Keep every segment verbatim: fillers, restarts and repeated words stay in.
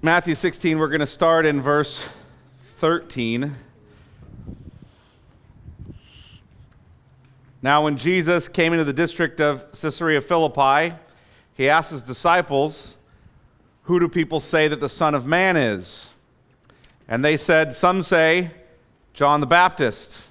Matthew sixteen, we're going to start in verse thirteen. Now, when Jesus came into the district of Caesarea Philippi, he asked his disciples, "Who do people say that the Son of Man is?" And they said, "Some say John the Baptist,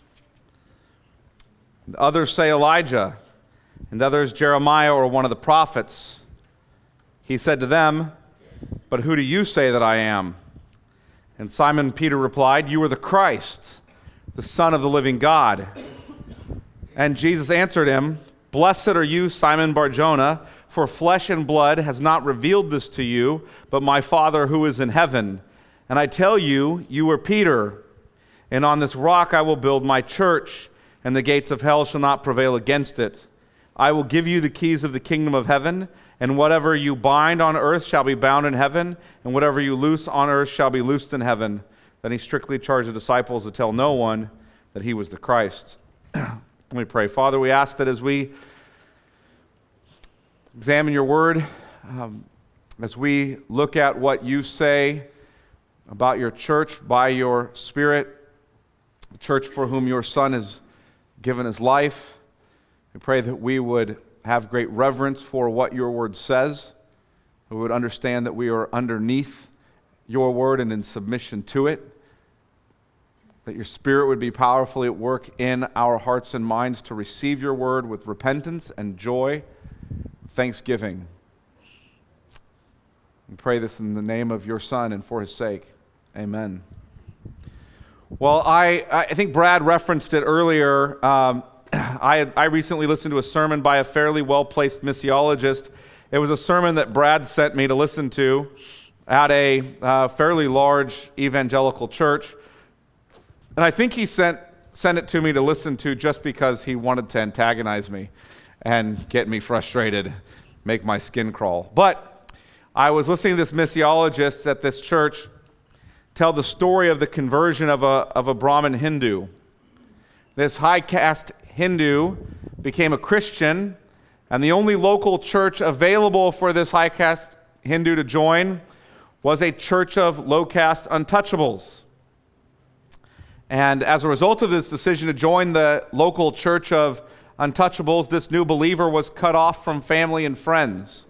and others say Elijah, and others Jeremiah or one of the prophets." He said to them, "But who do you say that I am?" And Simon Peter replied, "You are the Christ, the Son of the living God." And Jesus answered him, "Blessed are you, Simon Bar-Jonah, for flesh and blood has not revealed this to you, but my Father who is in heaven. And I tell you, you are Peter, and on this rock I will build my church, and the gates of hell shall not prevail against it. I will give you the keys of the kingdom of heaven, and whatever you bind on earth shall be bound in heaven, and whatever you loose on earth shall be loosed in heaven." Then he strictly charged the disciples to tell no one that he was the Christ. Let me pray. Father, we ask that as we examine your word, um, as we look at what you say about your church by your Spirit, the church for whom your Son has given his life, we pray that we would have great reverence for what your word says. We would understand that we are underneath your word and in submission to it. That your Spirit would be powerfully at work in our hearts and minds to receive your word with repentance and joy, thanksgiving. We pray this in the name of your Son and for his sake. Amen. Well, I, I think Brad referenced it earlier. Um, I, I recently listened to a sermon by a fairly well-placed missiologist. It was a sermon that Brad sent me to listen to at a uh, fairly large evangelical church. And I think he sent sent it to me to listen to just because he wanted to antagonize me and get me frustrated, make my skin crawl. But I was listening to this missiologist at this church tell the story of the conversion of a, of a Brahmin Hindu. This high-caste Hindu became a Christian, and the only local church available for this high-caste Hindu to join was a church of low-caste untouchables. And as a result of this decision to join the local church of untouchables, this new believer was cut off from family and friends.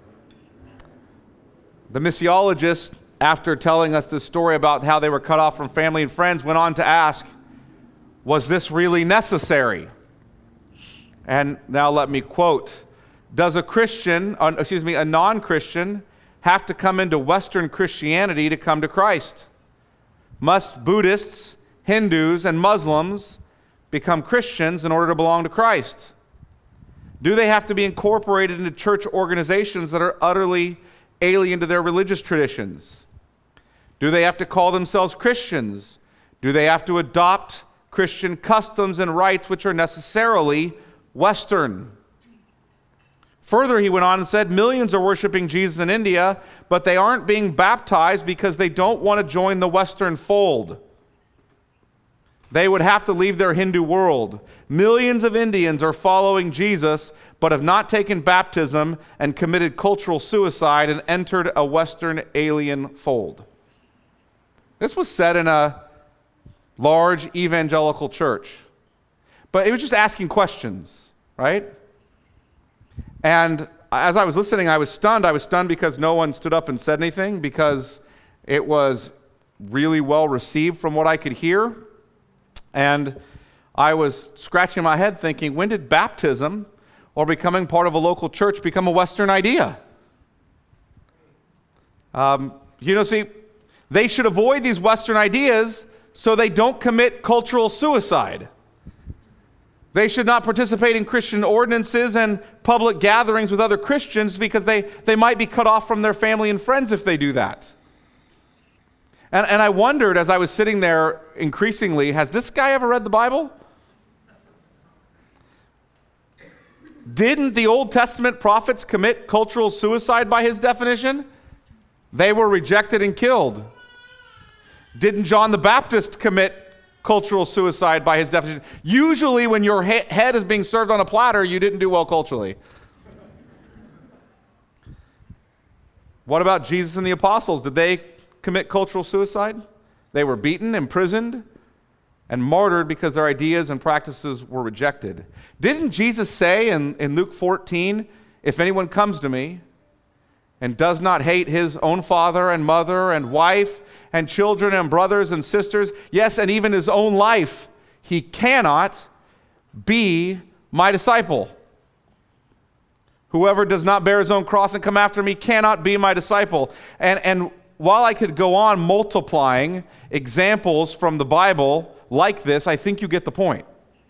The missiologist, after telling us this story about how they were cut off from family and friends, went on to ask, was this really necessary? And now let me quote, "Does a Christian, uh, excuse me, a non-Christian have to come into Western Christianity to come to Christ? Must Buddhists, Hindus, and Muslims become Christians in order to belong to Christ? Do they have to be incorporated into church organizations that are utterly alien to their religious traditions? Do they have to call themselves Christians? Do they have to adopt Christian customs and rites which are necessarily Western?" Further, he went on and said, millions are worshiping Jesus in India, but they aren't being baptized because they don't want to join the Western fold. They would have to leave their Hindu world. Millions of Indians are following Jesus, but have not taken baptism and committed cultural suicide and entered a Western alien fold. This was said in a large evangelical church. But it was just asking questions, right? And as I was listening, I was stunned. I was stunned because no one stood up and said anything, because it was really well received from what I could hear. And I was scratching my head thinking, when did baptism or becoming part of a local church become a Western idea? Um, you know, see, they should avoid these Western ideas so they don't commit cultural suicide. They should not participate in Christian ordinances and public gatherings with other Christians because they, they might be cut off from their family and friends if they do that. And, and I wondered as I was sitting there increasingly, has this guy ever read the Bible? Didn't the Old Testament prophets commit cultural suicide by his definition? They were rejected and killed. Didn't John the Baptist commit cultural suicide by his definition? Usually when your he- head is being served on a platter, you didn't do well culturally. What about Jesus and the apostles? Did they commit cultural suicide? They were beaten, imprisoned, and martyred because their ideas and practices were rejected. Didn't Jesus say in, in Luke fourteen, if anyone comes to me and does not hate his own father and mother and wife and children and brothers and sisters, yes, and even his own life, he cannot be my disciple. Whoever does not bear his own cross and come after me cannot be my disciple. And, and while I could go on multiplying examples from the Bible like this, I think you get the point.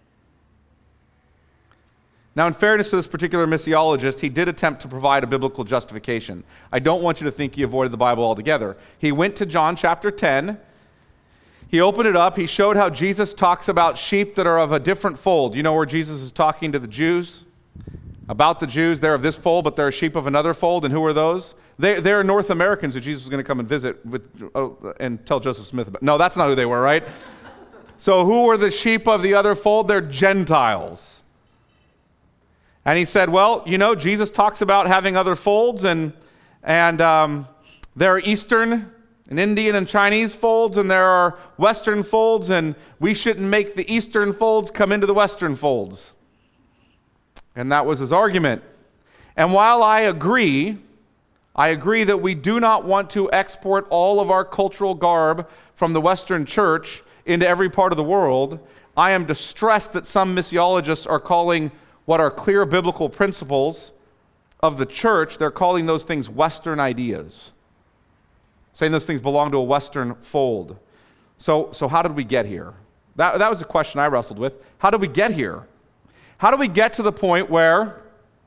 Now, in fairness to this particular missiologist, he did attempt to provide a biblical justification. I don't want you to think he avoided the Bible altogether. He went to John chapter ten. He opened it up. He showed how Jesus talks about sheep that are of a different fold. You know where Jesus is talking to the Jews? About the Jews, they're of this fold, but they're sheep of another fold. And who are those? They, they're North Americans who Jesus was going to come and visit with oh, and tell Joseph Smith about. No, that's not who they were, right? So who were the sheep of the other fold? They're Gentiles. And he said, well, you know, Jesus talks about having other folds, and, and um, there are Eastern and Indian and Chinese folds, and there are Western folds, and we shouldn't make the Eastern folds come into the Western folds. And that was his argument. And while I agree, I agree that we do not want to export all of our cultural garb from the Western church into every part of the world, I am distressed that some missiologists are calling what are clear biblical principles of the church, they're calling those things Western ideas, saying those things belong to a Western fold. So, so how did we get here? That, that was the question I wrestled with. How did we get here? How do we get to the point where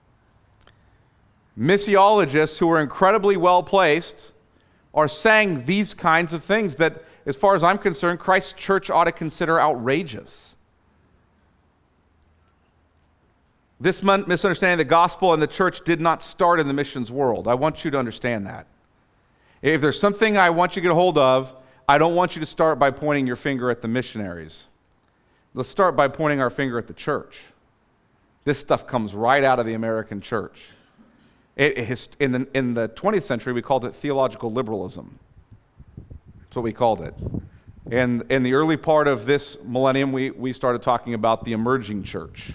missiologists who are incredibly well-placed are saying these kinds of things that, as far as I'm concerned, Christ's church ought to consider outrageous? This misunderstanding of the gospel and the church did not start in the missions world. I want you to understand that. If there's something I want you to get a hold of, I don't want you to start by pointing your finger at the missionaries. Let's start by pointing our finger at the church. This stuff comes right out of the American church. It, it, in, the, in the twentieth century, we called it theological liberalism. That's what we called it. And in the early part of this millennium, we, we started talking about the emerging church.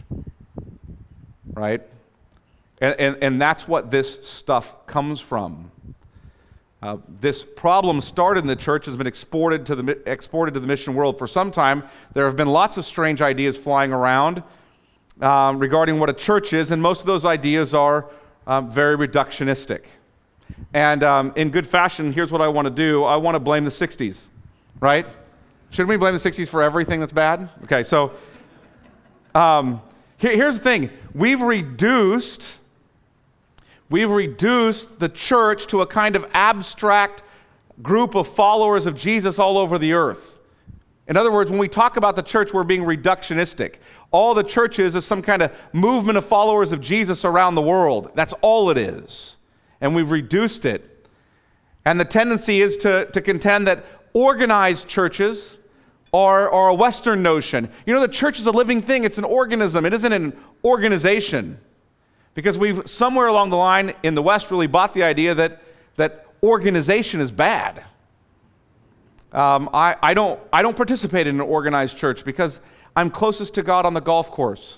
Right? And, and, and that's what this stuff comes from. Uh, this problem started in the church, has been exported to the exported to the mission world for some time. There have been lots of strange ideas flying around uh, regarding what a church is, and most of those ideas are um, very reductionistic. And um, in good fashion, here's what I want to do. I want to blame the sixties, right? Shouldn't we blame the sixties for everything that's bad? Okay, so um, here, here's the thing. We've reduced... We've reduced the church to a kind of abstract group of followers of Jesus all over the earth. In other words, when we talk about the church, we're being reductionistic. All the church is is some kind of movement of followers of Jesus around the world. That's all it is. And we've reduced it. And the tendency is to, to contend that organized churches are, are a Western notion. You know, the church is a living thing. It's an organism. It isn't an organization. Because we've, somewhere along the line in the West, really bought the idea that, that organization is bad. Um, I, I, don't, I don't participate in an organized church because I'm closest to God on the golf course.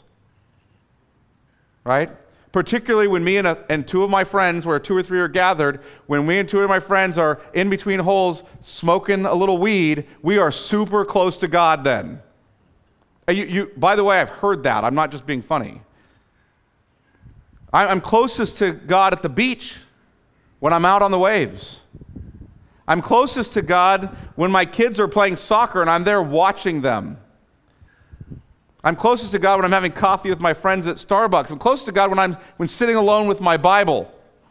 Right? Particularly when me and, a, and two of my friends, where two or three are gathered, when me and two of my friends are in between holes smoking a little weed, we are super close to God then. You, you, by the way, I've heard that. I'm not just being funny. I'm closest to God at the beach when I'm out on the waves. I'm closest to God when my kids are playing soccer and I'm there watching them. I'm closest to God when I'm having coffee with my friends at Starbucks. I'm closest to God when I'm when sitting alone with my Bible.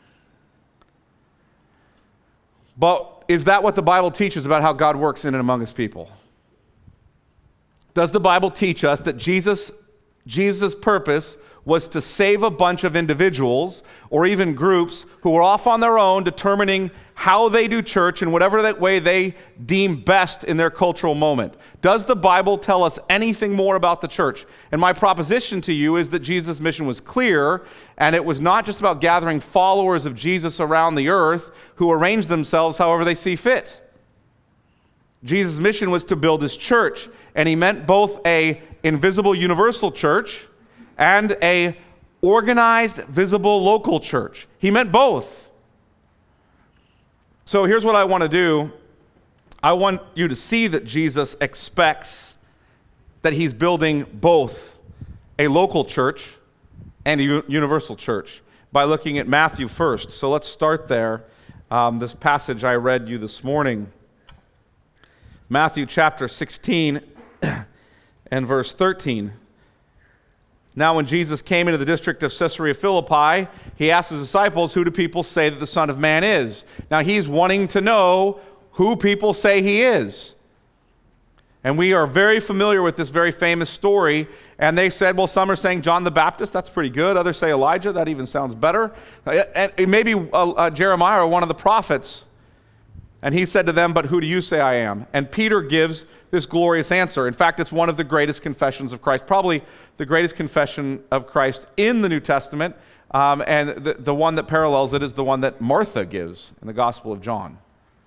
But is that what the Bible teaches about how God works in and among his people? Does the Bible teach us that Jesus Jesus' purpose was to save a bunch of individuals or even groups who were off on their own determining how they do church in whatever that way they deem best in their cultural moment. Does the Bible tell us anything more about the church? And my proposition to you is that Jesus' mission was clear, and it was not just about gathering followers of Jesus around the earth who arrange themselves however they see fit. Jesus' mission was to build his church, and he meant both a invisible universal church and a organized, visible local church. He meant both. So here's what I want to do. I want you to see that Jesus expects that he's building both a local church and a u- universal church by looking at Matthew first. So let's start there. Um, this passage I read you this morning. Matthew chapter sixteen and verse thirteen. Now when Jesus came into the district of Caesarea Philippi, he asked his disciples, who do people say that the Son of Man is? Now he's wanting to know who people say he is. And we are very familiar with this very famous story. And they said, well, some are saying John the Baptist, that's pretty good. Others say Elijah, that even sounds better. And maybe uh, uh, Jeremiah or one of the prophets. And he said to them, but who do you say I am? And Peter gives this glorious answer. In fact, it's one of the greatest confessions of Christ, probably the greatest confession of Christ in the New Testament. Um, and the, the one that parallels it is the one that Martha gives in the Gospel of John.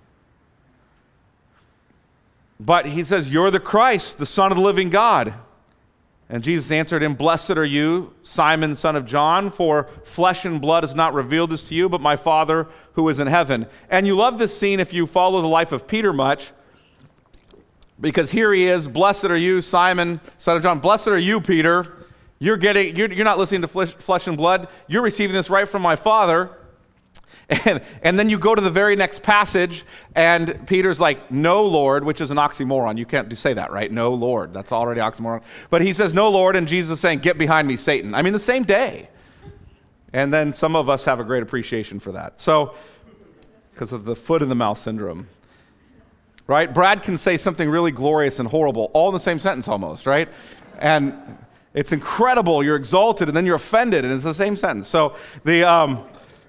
But he says, you're the Christ, the Son of the living God. And Jesus answered him, blessed are you, Simon, son of John, for flesh and blood has not revealed this to you, but my Father who is in heaven. And you love this scene if you follow the life of Peter much, because here he is, blessed are you, Simon, son of John. Blessed are you, Peter. You're getting, you're, you're not listening to flesh, flesh and blood. You're receiving this right from my Father. And, and then you go to the very next passage, and Peter's like, no, Lord, which is an oxymoron. You can't say that, right? No, Lord. That's already oxymoron. But he says, no, Lord, and Jesus is saying, get behind me, Satan. I mean, the same day. And then some of us have a great appreciation for that. So, because of the foot in the mouth syndrome, right? Brad can say something really glorious and horrible, all in the same sentence almost, right? And it's incredible. You're exalted, and then you're offended, and it's the same sentence. So the... Um,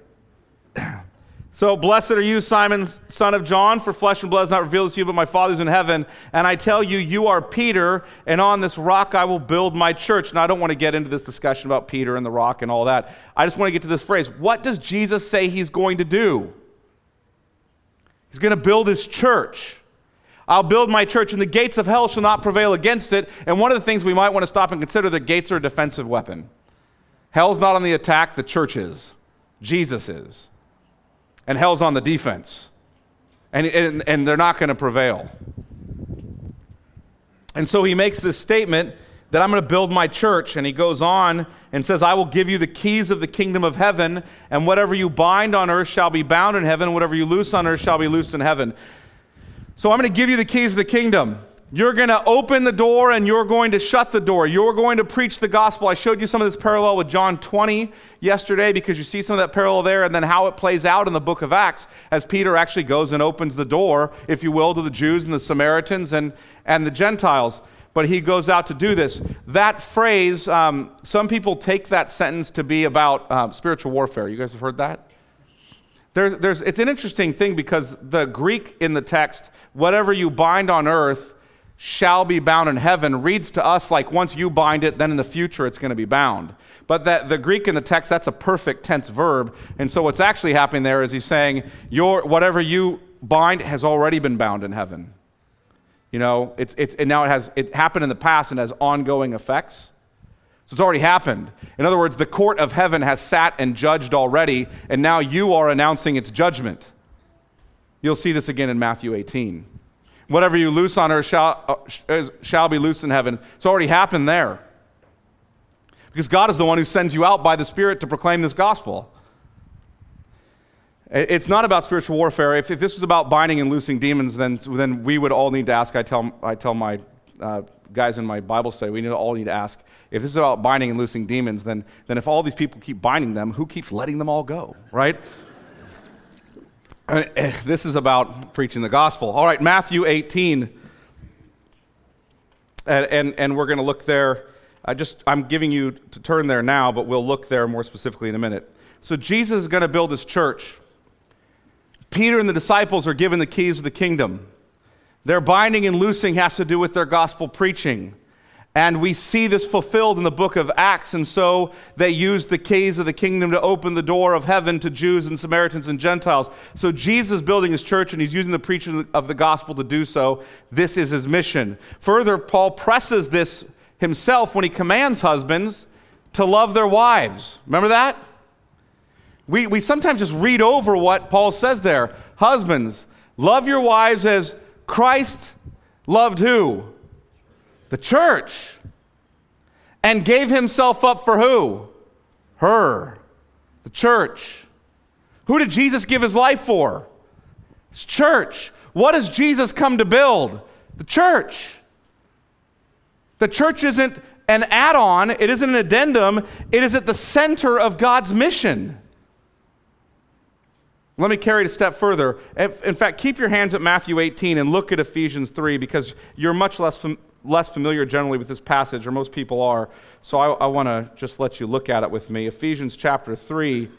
So blessed are you, Simon, son of John, for flesh and blood has not revealed this to you, but my Father who's in heaven. And I tell you, you are Peter, and on this rock I will build my church. Now, I don't want to get into this discussion about Peter and the rock and all that. I just want to get to this phrase. What does Jesus say he's going to do? He's going to build his church. I'll build my church, and the gates of hell shall not prevail against it. And one of the things we might want to stop and consider, the gates are a defensive weapon. Hell's not on the attack, the church is. Jesus is. And hell's on the defense. And, and, and they're not going to prevail. And so he makes this statement that I'm going to build my church. And he goes on and says, I will give you the keys of the kingdom of heaven, and whatever you bind on earth shall be bound in heaven, and whatever you loose on earth shall be loosed in heaven. So I'm going to give you the keys of the kingdom. You're going to open the door and you're going to shut the door. You're going to preach the gospel. I showed you some of this parallel with John twenty yesterday because you see some of that parallel there, and then how it plays out in the book of Acts as Peter actually goes and opens the door, if you will, to the Jews and the Samaritans and, and the Gentiles. But he goes out to do this. That phrase, um, some people take that sentence to be about um, spiritual warfare. You guys have heard that? There, there's, it's an interesting thing because the Greek in the text, whatever you bind on earth shall be bound in heaven, reads to us like once you bind it, then in the future it's going to be bound. But that the Greek in the text, that's a perfect tense verb. And so what's actually happening there is he's saying, your whatever you bind has already been bound in heaven. You know, it's it's and now it has it happened in the past and has ongoing effects. So it's already happened. In other words, the court of heaven has sat and judged already, and now you are announcing its judgment. You'll see this again in Matthew eighteen. Whatever you loose on earth shall, uh, shall be loosed in heaven. It's already happened there. Because God is the one who sends you out by the Spirit to proclaim this gospel. It's not about spiritual warfare. If, if this was about binding and loosing demons, then, then we would all need to ask. I tell, I tell my uh, guys in my Bible study, we need, all need to ask, if this is about binding and loosing demons, then, then if all these people keep binding them, who keeps letting them all go, right? This is about preaching the gospel. All right, Matthew eighteen. And, and, and we're going to look there I just, I'm giving you to turn there now, but we'll look there more specifically in a minute. So Jesus is going to build his church. Peter and the disciples are given the keys of the kingdom. Their binding and loosing has to do with their gospel preaching. And we see this fulfilled in the book of Acts, and so they used the keys of the kingdom to open the door of heaven to Jews and Samaritans and Gentiles. So Jesus is building his church, and he's using the preaching of the gospel to do so. This is his mission. Further, Paul presses this himself when he commands husbands to love their wives. Remember that? We, we sometimes just read over what Paul says there. Husbands, love your wives as Christ loved who? The church. And gave himself up for who? Her. The church. Who did Jesus give his life for? His church. What does Jesus come to build? The church. The church isn't an add-on. It isn't an addendum. It is at the center of God's mission. Let me carry it a step further. In fact, keep your hands at Matthew eighteen and look at Ephesians three, because you're much less fam- less familiar generally with this passage, or most people are. So I, I want to just let you look at it with me. Ephesians chapter three.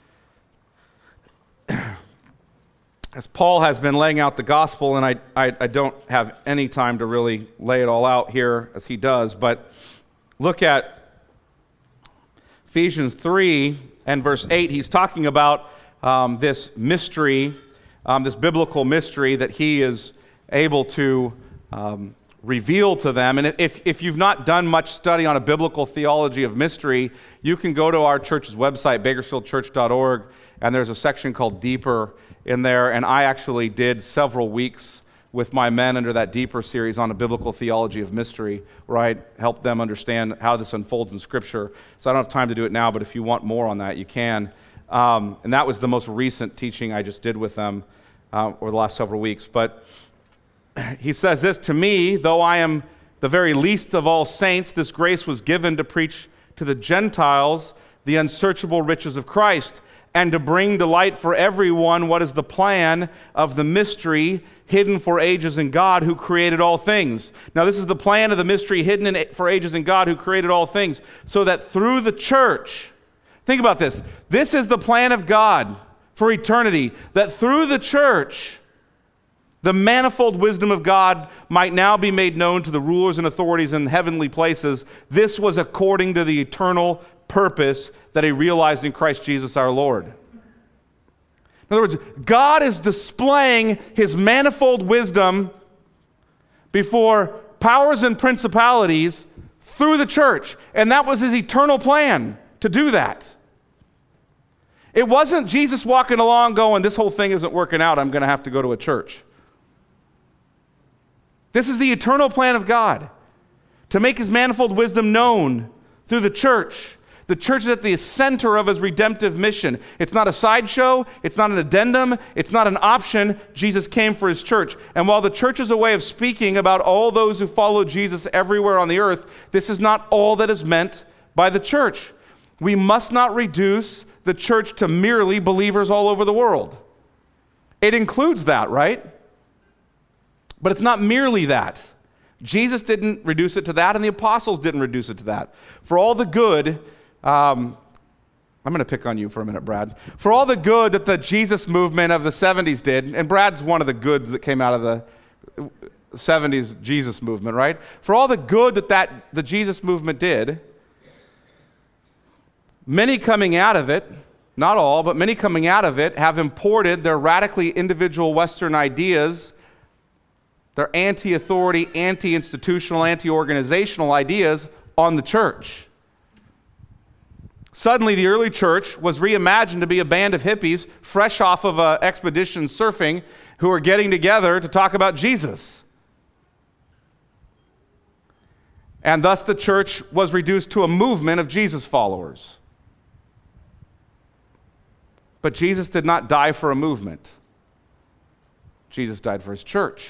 As Paul has been laying out the gospel, and I, I, I don't have any time to really lay it all out here as he does, but look at Ephesians three and verse eight. He's talking about Um, this mystery, um, this biblical mystery that he is able to um, reveal to them. And if, if you've not done much study on a biblical theology of mystery, you can go to our church's website, bakersfield church dot org, and there's a section called Deeper in there. And I actually did several weeks with my men under that Deeper series on a biblical theology of mystery, where I helped them understand how this unfolds in Scripture. So I don't have time to do it now, but if you want more on that, you can. Um, and that was the most recent teaching I just did with them uh, over the last several weeks. But he says this, to me, though I am the very least of all saints, this grace was given to preach to the Gentiles the unsearchable riches of Christ, and to bring to light for everyone what is the plan of the mystery hidden for ages in God who created all things. Now this is the plan of the mystery hidden in, for ages in God who created all things, so that through the church, think about this. This is the plan of God for eternity, that through the church, the manifold wisdom of God might now be made known to the rulers and authorities in heavenly places. This was according to the eternal purpose that he realized in Christ Jesus our Lord. In other words, God is displaying his manifold wisdom before powers and principalities through the church. And that was his eternal plan, to do that. It wasn't Jesus walking along going, this whole thing isn't working out, I'm going to have to go to a church. This is the eternal plan of God, to make his manifold wisdom known through the church. The church is at the center of his redemptive mission. It's not a sideshow, it's not an addendum, it's not an option. Jesus came for his church. And while the church is a way of speaking about all those who follow Jesus everywhere on the earth, this is not all that is meant by the church. We must not reduce the church to merely believers all over the world. It includes that, right? But it's not merely that. Jesus didn't reduce it to that, and the apostles didn't reduce it to that. For all the good, um, I'm going to pick on you for a minute, Brad. For all the good that the Jesus movement of the seventies did, and Brad's one of the goods that came out of the seventies Jesus movement, right? For all the good that, that the Jesus movement did, many coming out of it, not all, but many coming out of it, have imported their radically individual Western ideas, their anti-authority, anti-institutional, anti-organizational ideas on the church. Suddenly, the early church was reimagined to be a band of hippies fresh off of an expedition surfing who were getting together to talk about Jesus. And thus the church was reduced to a movement of Jesus followers. But Jesus did not die for a movement. Jesus died for his church.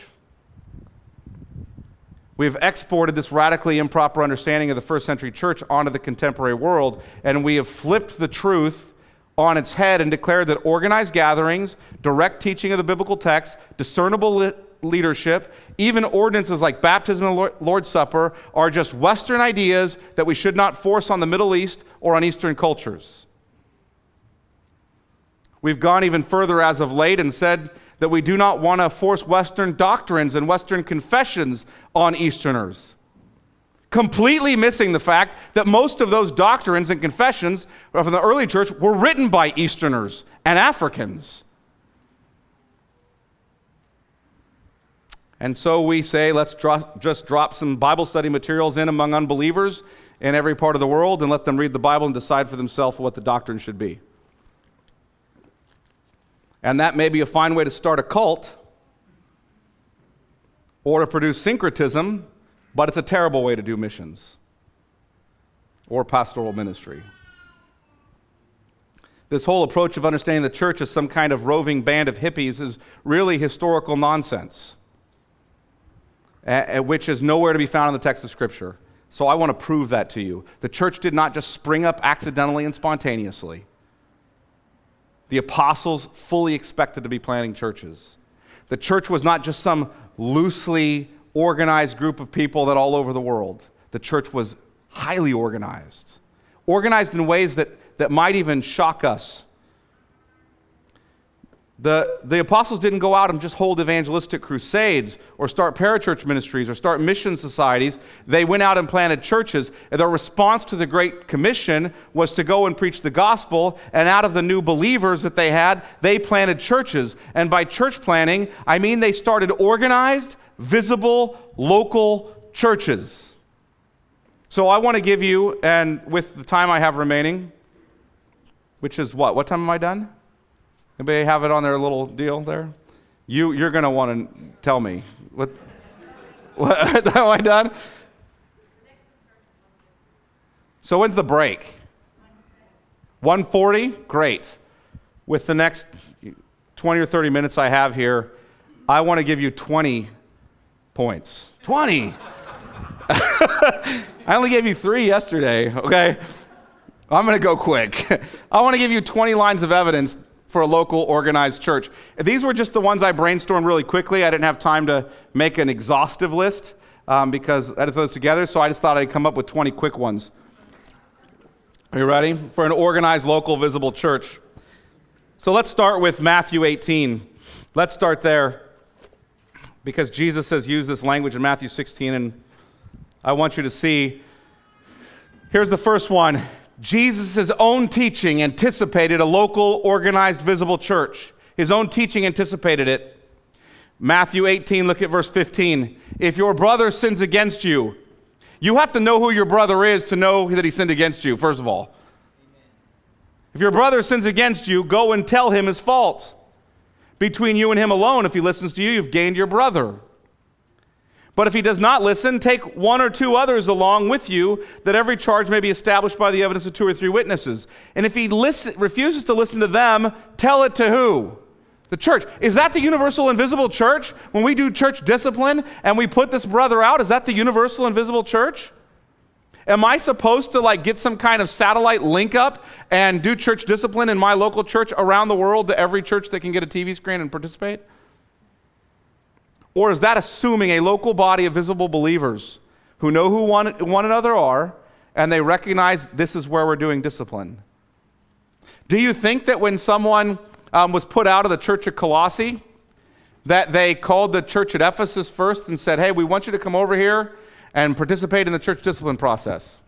We have exported this radically improper understanding of the first century church onto the contemporary world, and we have flipped the truth on its head and declared that organized gatherings, direct teaching of the biblical text, discernible lit- leadership, even ordinances like baptism and Lord's Supper are just Western ideas that we should not force on the Middle East or on Eastern cultures. We've gone even further as of late and said that we do not want to force Western doctrines and Western confessions on Easterners, completely missing the fact that most of those doctrines and confessions from the early church were written by Easterners and Africans. And so we say, let's dro- just drop some Bible study materials in among unbelievers in every part of the world and let them read the Bible and decide for themselves what the doctrine should be. And that may be a fine way to start a cult or to produce syncretism, but it's a terrible way to do missions or pastoral ministry. This whole approach of understanding the church as some kind of roving band of hippies is really historical nonsense, which is nowhere to be found in the text of Scripture. So I want to prove that to you. The church did not just spring up accidentally and spontaneously. The apostles fully expected to be planting churches. The church was not just some loosely organized group of people that all over the world. The church was highly organized, organized in ways that, that might even shock us. The, the apostles didn't go out and just hold evangelistic crusades or start parachurch ministries or start mission societies. They went out and planted churches. And their response to the Great Commission was to go and preach the gospel. And out of the new believers that they had, they planted churches. And by church planting, I mean they started organized, visible, local churches. So I want to give you, and with the time I have remaining, which is what? What time am I done? Anybody have it on their little deal there? You, you're going to want to tell me. What, what, am I done? So when's the break? one forty? Great. With the next twenty or thirty minutes I have here, I want to give you twenty points. twenty! I only gave you three yesterday, okay? I'm going to go quick. I want to give you twenty lines of evidence for a local organized church. These were just the ones I brainstormed really quickly. I didn't have time to make an exhaustive list um, because I had to throw this together, so I just thought I'd come up with twenty quick ones. Are you ready? For an organized, local, visible church. So let's start with Matthew eighteen. Let's start there because Jesus says use this language in Matthew sixteen, and I want you to see. Here's the first one. Jesus' own teaching anticipated a local, organized, visible church. His own teaching anticipated it. Matthew eighteen, look at verse fifteen. If your brother sins against you, you have to know who your brother is to know that he sinned against you, first of all. Amen. If your brother sins against you, go and tell him his fault. Between you and him alone, if he listens to you, you've gained your brother. But if he does not listen, take one or two others along with you, that every charge may be established by the evidence of two or three witnesses. And if he listen, refuses to listen to them, tell it to who? The church. Is that the universal invisible church? When we do church discipline and we put this brother out, is that the universal invisible church? Am I supposed to like get some kind of satellite link up and do church discipline in my local church around the world to every church that can get a T V screen and participate? Or is that assuming a local body of visible believers who know who one, one another are and they recognize this is where we're doing discipline? Do you think that when someone um, was put out of the church at Colossae, that they called the church at Ephesus first and said, hey, we want you to come over here and participate in the church discipline process?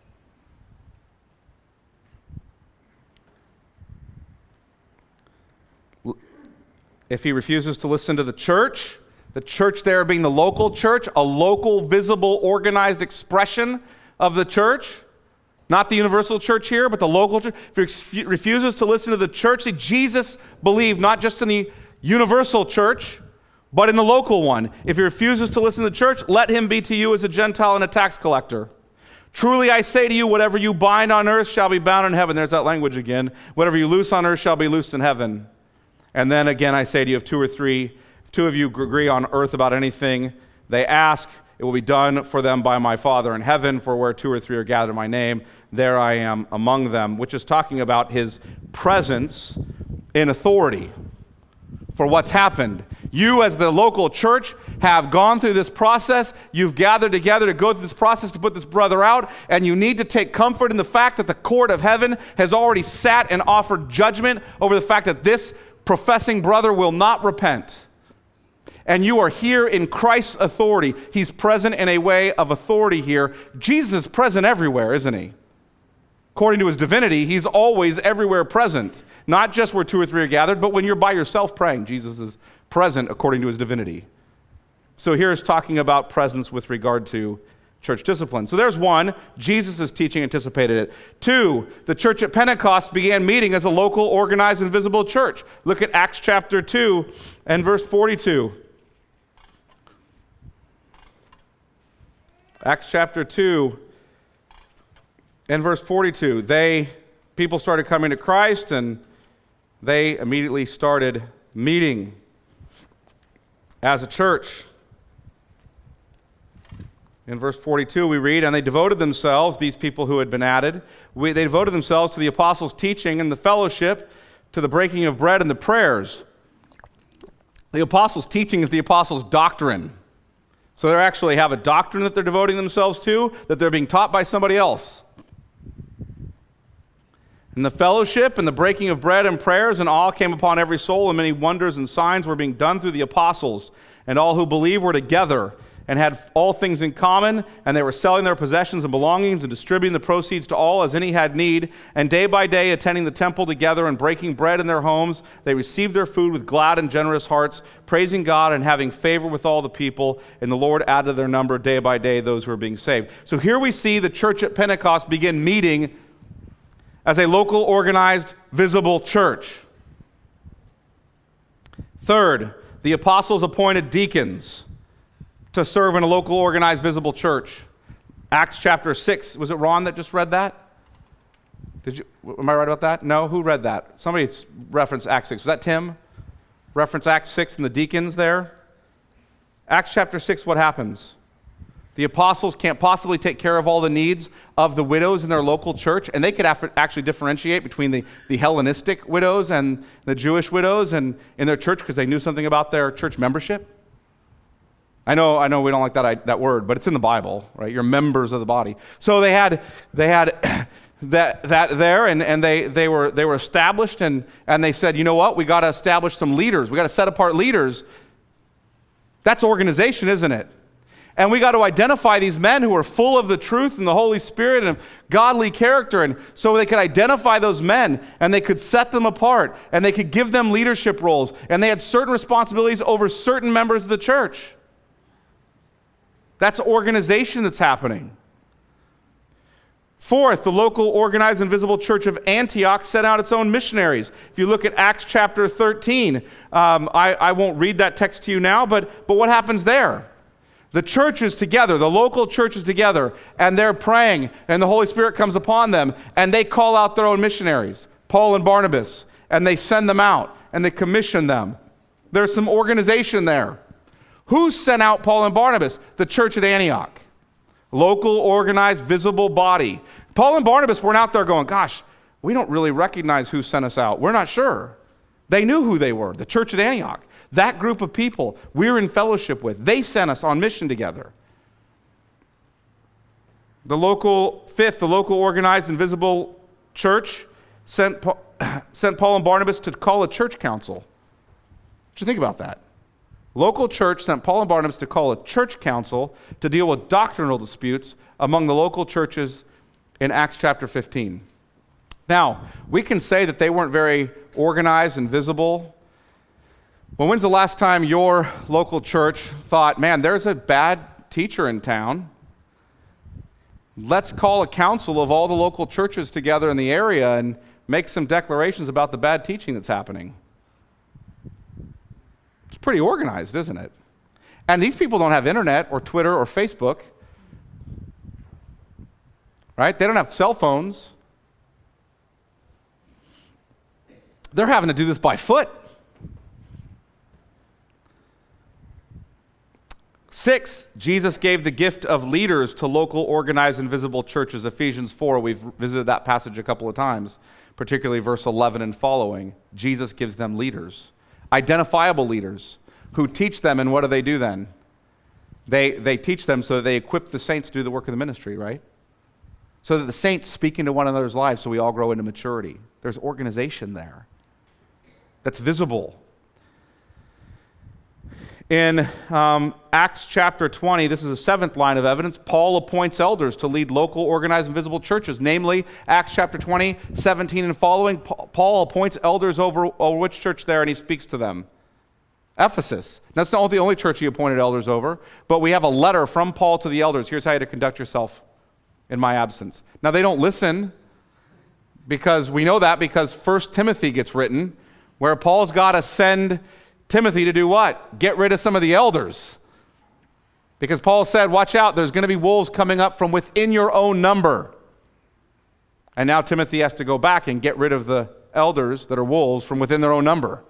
If he refuses to listen to the church, the church there being the local church, a local, visible, organized expression of the church, not the universal church here, but the local church. If he refuses to listen to the church, see, Jesus believed not just in the universal church, but in the local one. If he refuses to listen to the church, let him be to you as a Gentile and a tax collector. Truly I say to you, whatever you bind on earth shall be bound in heaven. There's that language again. Whatever you loose on earth shall be loosed in heaven. And then again I say to you, if two or three two of you agree on earth about anything they ask, it will be done for them by my Father in heaven, for where two or three are gathered in my name, there I am among them, which is talking about his presence in authority. for what's happened. You as the local church have gone through this process. You've gathered together to go through this process to put this brother out, and you need to take comfort in the fact that the court of heaven has already sat and offered judgment over the fact that this professing brother will not repent. And you are here in Christ's authority. He's present in a way of authority here. Jesus is present everywhere, isn't he? According to his divinity, he's always everywhere present. Not just where two or three are gathered, but when you're by yourself praying, Jesus is present according to his divinity. So here's talking about presence with regard to church discipline. So there's one, Jesus' teaching anticipated it. Two, the church at Pentecost began meeting as a local, organized, and visible church. Look at Acts chapter two and verse forty-two. Acts chapter two and verse forty-two. They, people started coming to Christ, and they immediately started meeting as a church. In verse forty-two we read, and they devoted themselves, these people who had been added, we, they devoted themselves to the apostles' teaching and the fellowship, to the breaking of bread and the prayers. The apostles' teaching is the apostles' doctrine. So they actually have a doctrine that they're devoting themselves to, that they're being taught by somebody else. And the fellowship and the breaking of bread and prayers and awe came upon every soul, and many wonders and signs were being done through the apostles. And all who believed were together and had all things in common, and they were selling their possessions and belongings and distributing the proceeds to all as any had need. And day by day, attending the temple together and breaking bread in their homes, they received their food with glad and generous hearts, praising God and having favor with all the people. And the Lord added to their number day by day those who were being saved. So here we see the church at Pentecost begin meeting as a local, organized, visible church. Third, the apostles appointed deacons to serve in a local, organized, visible church. Acts chapter six. Was it Ron that just read that? Did you? Am I right about that? No? Who read that? Somebody referenced Acts six. Was that Tim? Reference Acts six and the deacons there? Acts chapter six, what happens? The apostles can't possibly take care of all the needs of the widows in their local church, and they could actually differentiate between the, the Hellenistic widows and the Jewish widows and in their church because they knew something about their church membership. I know, I know we don't like that I, that word, but it's in the Bible, right? You're members of the body. So they had they had that that there, and, and they they were they were established, and and they said, you know what? We got to establish some leaders. We got to set apart leaders. That's organization, isn't it? And we got to identify these men who are full of the truth and the Holy Spirit and godly character. And so they could identify those men and they could set them apart and they could give them leadership roles. And they had certain responsibilities over certain members of the church. That's organization that's happening. Fourth, the local organized and visible church of Antioch sent out its own missionaries. If you look at Acts chapter thirteen, um, I, I won't read that text to you now, but, but what happens there? The church is together, the local church is together, and they're praying, and the Holy Spirit comes upon them, and they call out their own missionaries, Paul and Barnabas, and they send them out, and they commission them. There's some organization there. Who sent out Paul and Barnabas? The church at Antioch. Local, organized, visible body. Paul and Barnabas weren't out there going, gosh, we don't really recognize who sent us out. We're not sure. They knew who they were, the church at Antioch. That group of people we're in fellowship with, they sent us on mission together. The local, fifth, the local organized and visible church sent, sent Paul and Barnabas to call a church council. What do you think about that? Local church sent Paul and Barnabas to call a church council to deal with doctrinal disputes among the local churches in Acts chapter fifteen. Now, we can say that they weren't very organized and visible. Well, when's the last time your local church thought, man, there's a bad teacher in town. Let's call a council of all the local churches together in the area and make some declarations about the bad teaching that's happening. It's pretty organized, isn't it? And these people don't have internet or Twitter or Facebook, right? They don't have cell phones. They're having to do this by foot. Sixth, Jesus gave the gift of leaders to local, organized, and visible churches. Ephesians four, we've visited that passage a couple of times, particularly verse eleven and following. Jesus gives them leaders. Identifiable leaders who teach them, and what do they do then? They, they teach them so that they equip the saints to do the work of the ministry, right? So that the saints speak into one another's lives so we all grow into maturity. There's organization there that's visible. In um, Acts chapter twenty, this is the seventh line of evidence, Paul appoints elders to lead local, organized, and visible churches. Namely, Acts chapter twenty, seventeen and following, Paul appoints elders over, over which church there, and he speaks to them? Ephesus. That's not the only church he appointed elders over, but we have a letter from Paul to the elders. Here's how you to conduct yourself in my absence. Now, they don't listen, because we know that because First Timothy gets written, where Paul's got to send Timothy to do what? Get rid of some of the elders. Because Paul said, watch out, there's going to be wolves coming up from within your own number. And now Timothy has to go back and get rid of the elders that are wolves from within their own number.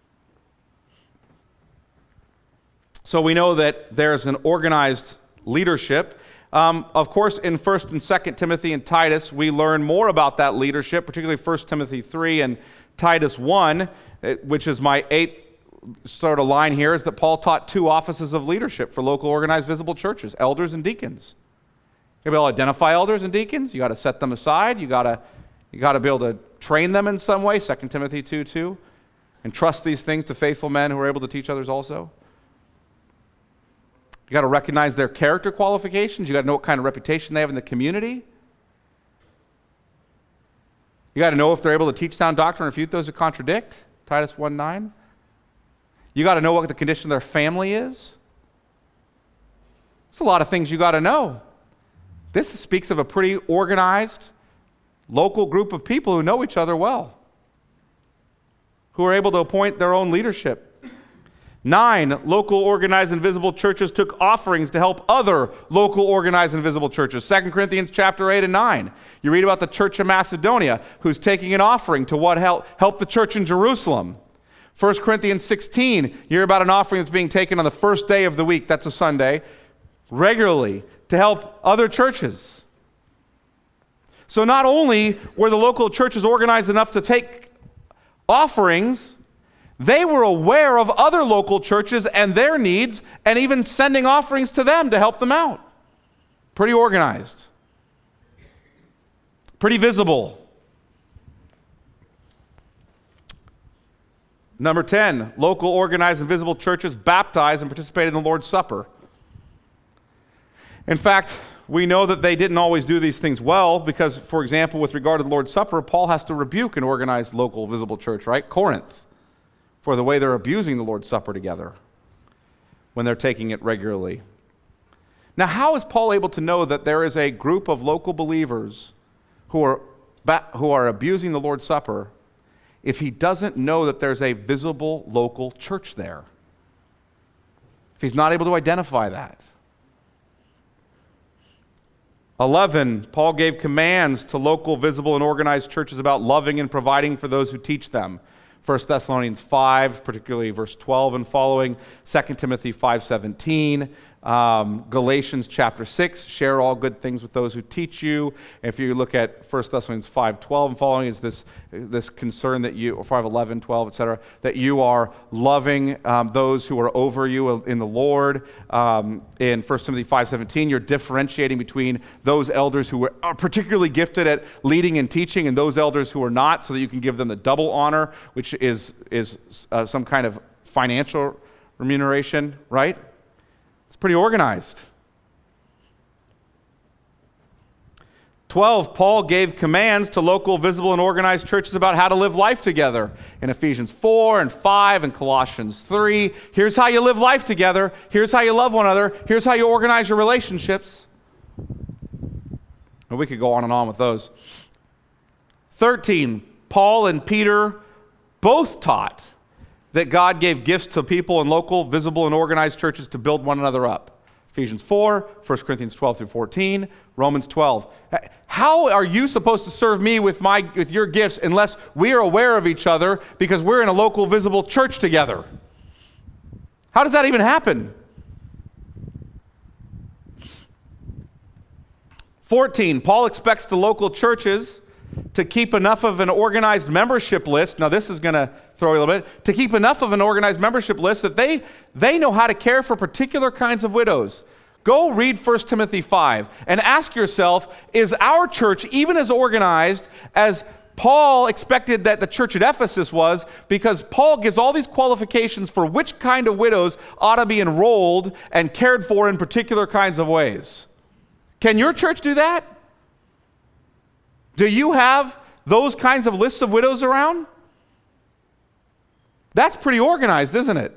So we know that there's an organized leadership. Um, of course, in First and Second Timothy and Titus, we learn more about that leadership, particularly First Timothy three and Titus one, which is my eighth sort of line here, is that Paul taught two offices of leadership for local organized visible churches, elders and deacons. You got to be able to identify elders and deacons. You got to set them aside. You got to you got to be able to train them in some way, Second Timothy two two, and trust these things to faithful men who are able to teach others also. You got to recognize their character qualifications. You got to know what kind of reputation they have in the community. You got to know if they're able to teach sound doctrine and refute those who contradict, Titus one nine. You got to know what the condition of their family is. There's a lot of things you got to know. This speaks of a pretty organized, local group of people who know each other well, who are able to appoint their own leadership. Nine, local organized and visible churches took offerings to help other local organized and visible churches. Second Corinthians chapter eight and nine. You read about the church of Macedonia who's taking an offering to what help, help the church in Jerusalem. First Corinthians sixteen, you hear about an offering that's being taken on the first day of the week, that's a Sunday, regularly to help other churches. So not only were the local churches organized enough to take offerings, they were aware of other local churches and their needs, and even sending offerings to them to help them out. Pretty organized. Pretty visible. Number ten, local organized and visible churches baptized and participated in the Lord's Supper. In fact, we know that they didn't always do these things well because, for example, with regard to the Lord's Supper, Paul has to rebuke an organized local visible church, right? Corinth, for the way they're abusing the Lord's Supper together when they're taking it regularly. Now, how is Paul able to know that there is a group of local believers who are, who are abusing the Lord's Supper if he doesn't know that there's a visible local church there? If he's not able to identify that. eleven, Paul gave commands to local, visible, and organized churches about loving and providing for those who teach them. First Thessalonians five, particularly verse twelve and following, Second Timothy five seventeen, um, Galatians chapter six, share all good things with those who teach you. If you look at First Thessalonians five twelve and following, is this, this concern that you, or five eleven, twelve, et cetera, that you are loving um, those who are over you in the Lord. Um, in First Timothy five seventeen, you're differentiating between those elders who are particularly gifted at leading and teaching and those elders who are not, so that you can give them the double honor, which is, is uh, some kind of financial remuneration, right? It's pretty organized. twelve, Paul gave commands to local, visible, and organized churches about how to live life together. In Ephesians four and five and Colossians three, here's how you live life together. Here's how you love one another. Here's how you organize your relationships. And we could go on and on with those. thirteen, Paul and Peter both taught that God gave gifts to people in local, visible, and organized churches to build one another up. Ephesians four, First Corinthians twelve through fourteen, Romans twelve. How are you supposed to serve me with my with your gifts unless we are aware of each other because we're in a local, visible church together? How does that even happen? fourteen, Paul expects the local churches to keep enough of an organized membership list. Now, this is going to throw you a little bit. To keep enough of an organized membership list that they, they know how to care for particular kinds of widows. Go read First Timothy five and ask yourself, is our church even as organized as Paul expected that the church at Ephesus was? Because Paul gives all these qualifications for which kind of widows ought to be enrolled and cared for in particular kinds of ways. Can your church do that? Do you have those kinds of lists of widows around? That's pretty organized, isn't it?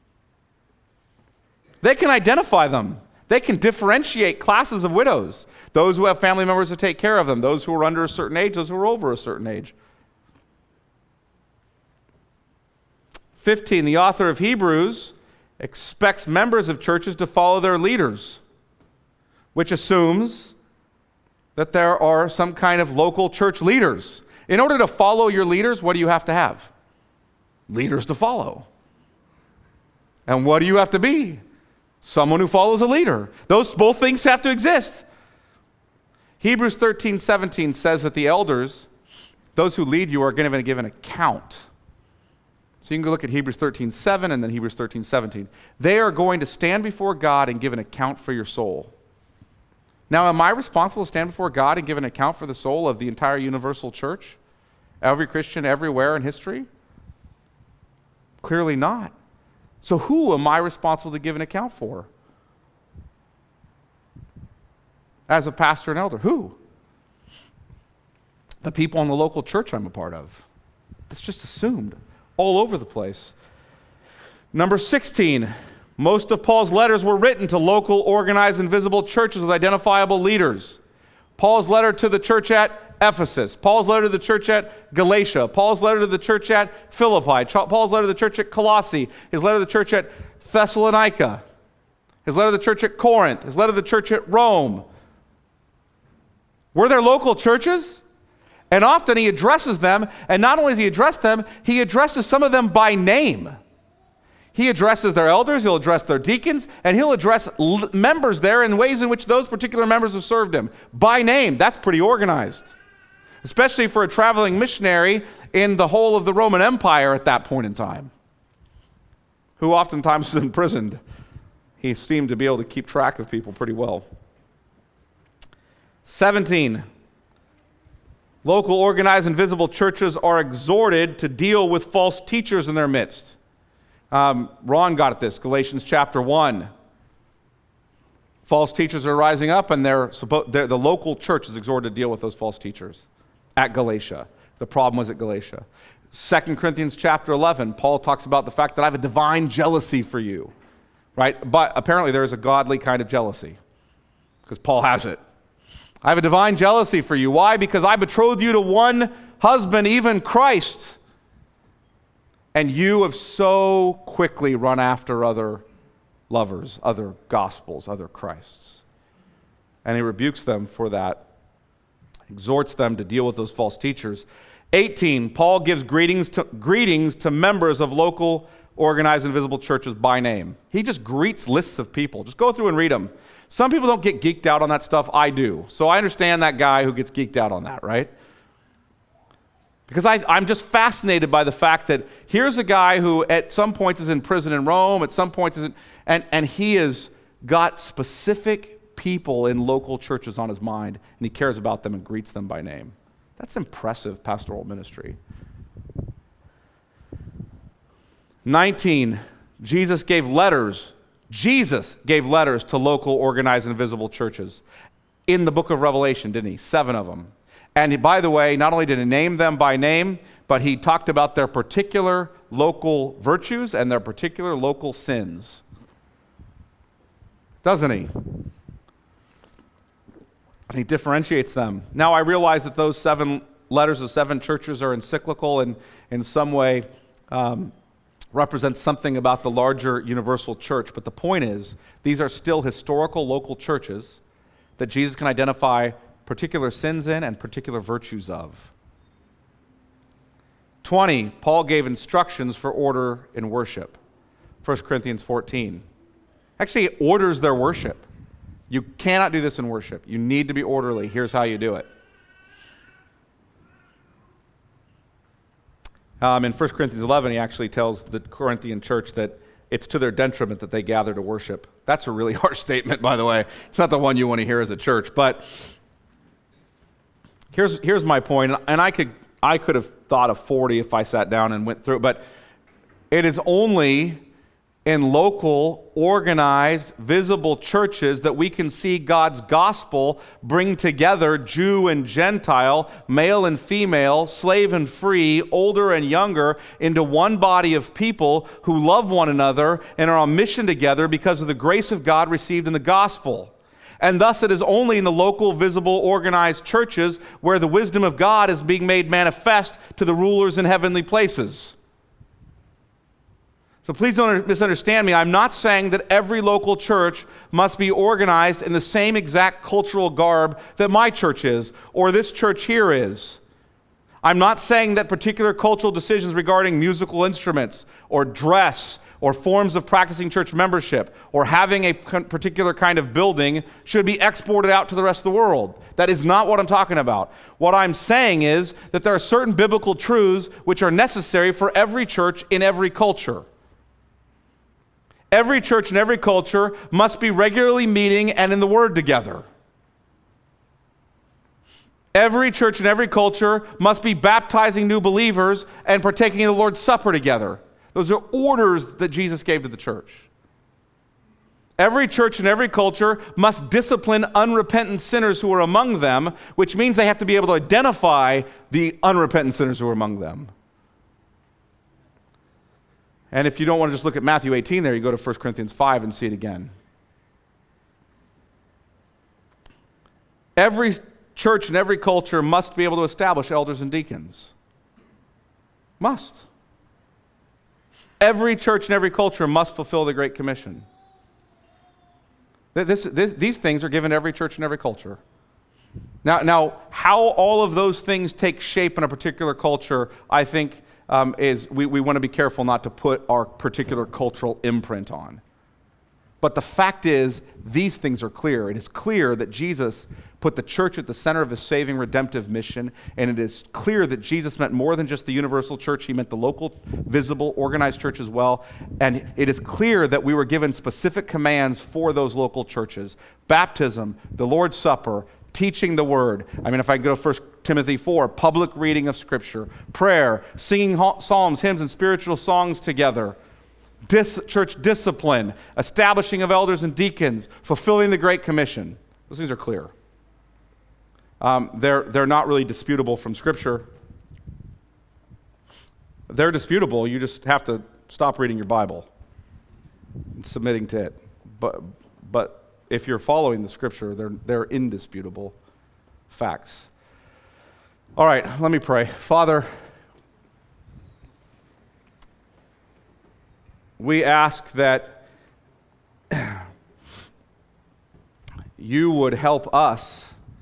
They can identify them. They can differentiate classes of widows. Those who have family members to take care of them, those who are under a certain age, those who are over a certain age. fifteen, the author of Hebrews expects members of churches to follow their leaders, which assumes that there are some kind of local church leaders. In order to follow your leaders, what do you have to have? Leaders to follow. And what do you have to be? Someone who follows a leader. Those both things have to exist. Hebrews thirteen seventeen says that the elders, those who lead you, are going to give an account. So you can go look at Hebrews thirteen seven and then Hebrews thirteen seventeen. They are going to stand before God and give an account for your soul. Now, am I responsible to stand before God and give an account for the soul of the entire universal church? Every Christian everywhere in history? Clearly not. So who am I responsible to give an account for? As a pastor and elder, who? The people in the local church I'm a part of. That's just assumed all over the place. Number sixteen. Most of Paul's letters were written to local, organized, and visible churches with identifiable leaders. Paul's letter to the church at Ephesus, Paul's letter to the church at Galatia, Paul's letter to the church at Philippi, Paul's letter to the church at Colossae, his letter to the church at Thessalonica, his letter to the church at Corinth, his letter to the church at Rome. Were there local churches? And often he addresses them, and not only does he address them, he addresses some of them by name. He addresses their elders, he'll address their deacons, and he'll address l- members there in ways in which those particular members have served him. By name, that's pretty organized. Especially for a traveling missionary in the whole of the Roman Empire at that point in time, who oftentimes was imprisoned. He seemed to be able to keep track of people pretty well. seventeen. Local, organized, and visible churches are exhorted to deal with false teachers in their midst. Um, Ron got at this, Galatians chapter one. False teachers are rising up, and they're, suppo- they're, the local church is exhorted to deal with those false teachers at Galatia. The problem was at Galatia. Second Corinthians chapter eleven, Paul talks about the fact that I have a divine jealousy for you, right? But apparently there is a godly kind of jealousy, because Paul has it. I have a divine jealousy for you. Why? Because I betrothed you to one husband, even Christ. And you have so quickly run after other lovers, other gospels, other Christs. And he rebukes them for that, exhorts them to deal with those false teachers. eighteen, Paul gives greetings to, greetings to members of local, organized, and visible churches by name. He just greets lists of people. Just go through and read them. Some people don't get geeked out on that stuff. I do. So I understand that guy who gets geeked out on that, right? Because I, I'm just fascinated by the fact that here's a guy who at some points is in prison in Rome, at some points is in, and, and he has got specific people in local churches on his mind, and he cares about them and greets them by name. That's impressive pastoral ministry. nineteen, Jesus gave letters. Jesus gave letters to local, organized, and visible churches in the book of Revelation, didn't he? Seven of them. And he, by the way, not only did he name them by name, but he talked about their particular local virtues and their particular local sins. Doesn't he? And he differentiates them. Now I realize that those seven letters of seven churches are encyclical and in some way um, represent something about the larger universal church. But the point is, these are still historical local churches that Jesus can identify particular sins in and particular virtues of. twenty, Paul gave instructions for order in worship. First Corinthians fourteen. Actually, it orders their worship. You cannot do this in worship. You need to be orderly. Here's how you do it. Um, in First Corinthians eleven, he actually tells the Corinthian church that it's to their detriment that they gather to worship. That's a really harsh statement, by the way. It's not the one you want to hear as a church. But here's here's my point, and I could I could have thought of forty if I sat down and went through it, but it is only in local, organized, visible churches that we can see God's gospel bring together Jew and Gentile, male and female, slave and free, older and younger, into one body of people who love one another and are on mission together because of the grace of God received in the gospel. And thus it is only in the local, visible, organized churches where the wisdom of God is being made manifest to the rulers in heavenly places. So please don't misunderstand me. I'm not saying that every local church must be organized in the same exact cultural garb that my church is or this church here is. I'm not saying that particular cultural decisions regarding musical instruments or dress or forms of practicing church membership or having a particular kind of building should be exported out to the rest of the world. That is not what I'm talking about. What I'm saying is that there are certain biblical truths which are necessary for every church in every culture. Every church and every culture must be regularly meeting and in the Word together. Every church and every culture must be baptizing new believers and partaking of the Lord's Supper together. Those are orders that Jesus gave to the church. Every church and every culture must discipline unrepentant sinners who are among them, which means they have to be able to identify the unrepentant sinners who are among them. And if you don't want to just look at Matthew eighteen there, you go to First Corinthians five and see it again. Every church and every culture must be able to establish elders and deacons. Must. Every church and every culture must fulfill the Great Commission. This, this, these things are given to every church and every culture. Now, now, how all of those things take shape in a particular culture, I think, Um, is we, we want to be careful not to put our particular cultural imprint on. But the fact is, these things are clear. It is clear that Jesus put the church at the center of his saving redemptive mission, and it is clear that Jesus meant more than just the universal church. He meant the local, visible, organized church as well. And it is clear that we were given specific commands for those local churches. Baptism, the Lord's Supper, teaching the Word. I mean, if I go to First Timothy four, public reading of Scripture, prayer, singing psalms, hymns, and spiritual songs together, Dis- church discipline, establishing of elders and deacons, fulfilling the Great Commission. Those things are clear. Um, they're, they're not really disputable from Scripture. They're disputable. You just have to stop reading your Bible and submitting to it. But, but if you're following the Scripture, they're, they're indisputable facts. All right, let me pray. Father, we ask that you would help us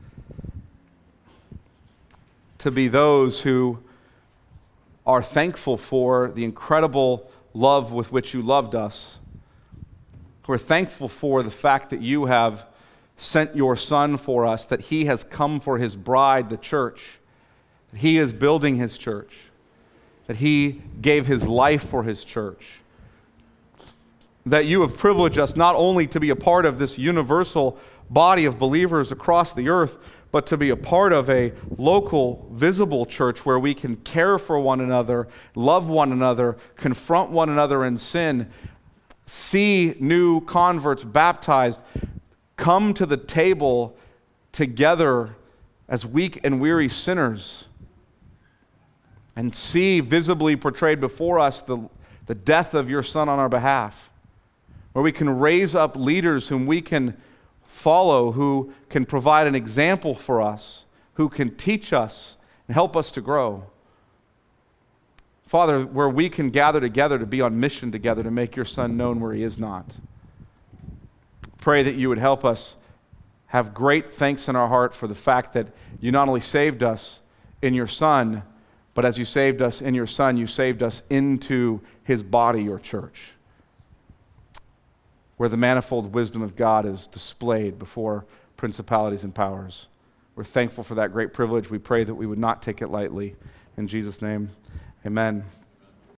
to be those who are thankful for the incredible love with which you loved us. We're thankful for the fact that you have sent your Son for us, that he has come for his bride, the church, that he is building his church, that he gave his life for his church, that you have privileged us not only to be a part of this universal body of believers across the earth, but to be a part of a local, visible church where we can care for one another, love one another, confront one another in sin, see new converts baptized, come to the table together as weak and weary sinners, and see visibly portrayed before us the, the death of your Son on our behalf, where we can raise up leaders whom we can follow, who can provide an example for us, who can teach us and help us to grow. Father, where we can gather together to be on mission together to make your Son known where he is not. Pray that you would help us have great thanks in our heart for the fact that you not only saved us in your Son, but as you saved us in your Son, you saved us into his body, your church, where the manifold wisdom of God is displayed before principalities and powers. We're thankful for that great privilege. We pray that we would not take it lightly. In Jesus' name, Amen.